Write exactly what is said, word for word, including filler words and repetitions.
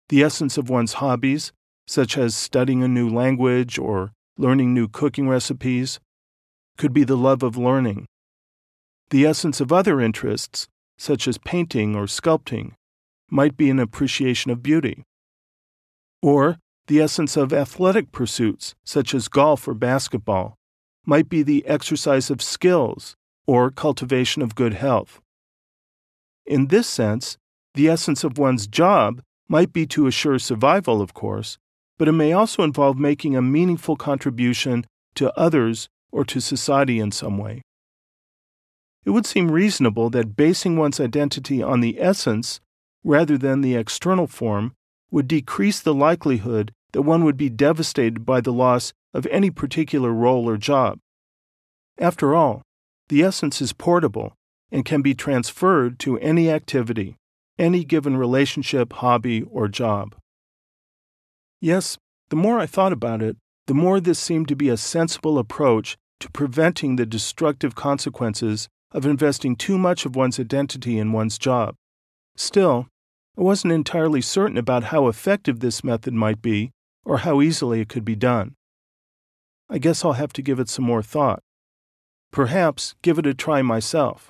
The essence of one's hobbies, such as studying a new language or learning new cooking recipes, could be the love of learning. The essence of other interests, such as painting or sculpting, might be an appreciation of beauty. Or the essence of athletic pursuits, such as golf or basketball, might be the exercise of skills or cultivation of good health. In this sense, the essence of one's job might be to assure survival, of course, but it may also involve making a meaningful contribution to others or to society in some way. It would seem reasonable that basing one's identity on the essence rather than the external form would decrease the likelihood that one would be devastated by the loss of any particular role or job. After all, the essence is portable and can be transferred to any activity, any given relationship, hobby, or job. Yes, the more I thought about it, the more this seemed to be a sensible approach to preventing the destructive consequences of investing too much of one's identity in one's job. Still, I wasn't entirely certain about how effective this method might be or how easily it could be done. I guess I'll have to give it some more thought. Perhaps give it a try myself.